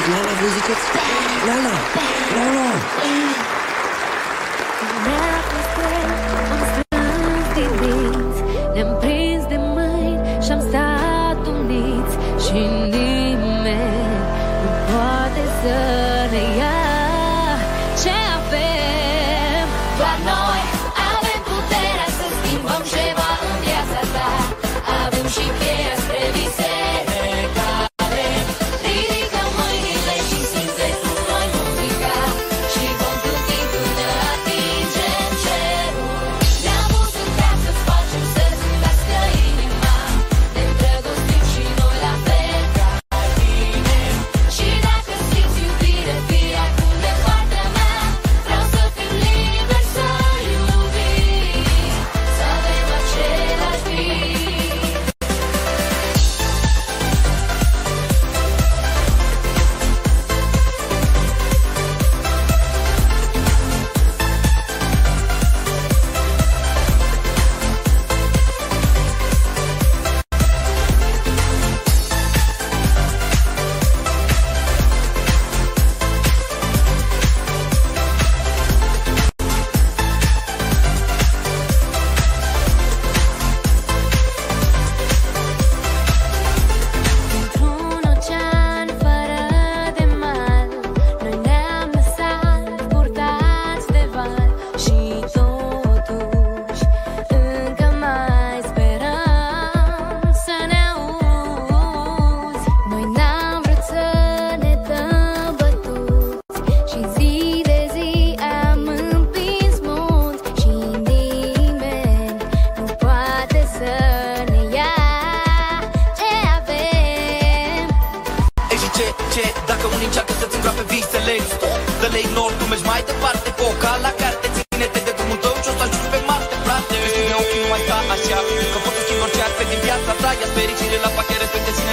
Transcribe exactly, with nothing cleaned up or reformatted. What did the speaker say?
zic la la, voi ziceți la la, la la. Ne-am prins de mâini și-am stat uniți și nimeni nu poate să ne ia ce avem. Doar noi avem puterea să schimbăm ceva în viața ta. Avem și cheia spre visele tale. Ridică mâinile și simte cu noi muzica și vom pluti până atingem cerul. Ne-am pus în cap să-ți facem să zâmbească inima. Ne îndrăgostim și noi la fel ca tine. Și dacă simți iubire, fii acum de partea mea. Vreau să fim liberi să iubim, să avem același vis. Într-un ocean fără de mal, noi ne-am lăsat purtați de val. Și totuși încă mai sperăm să ne auzi. Noi n-am vrut să ne dăm bătuți și zi de zi am împins munți. Și nimeni nu poate să ne ia ce avem. Ei și ce, ce, dacă unii încearcă să-ți îngroape visele, stop, dă-le ignor, tu mergi mai departe. Foca la carte, ține-te de drumul tău și o să ajungi pe Marte, frate. Vezi cum e ochii, nu mai sta așa, că poți să schimbi orice ar fi din viața ta. Ia-ți fericire la pachet, respecte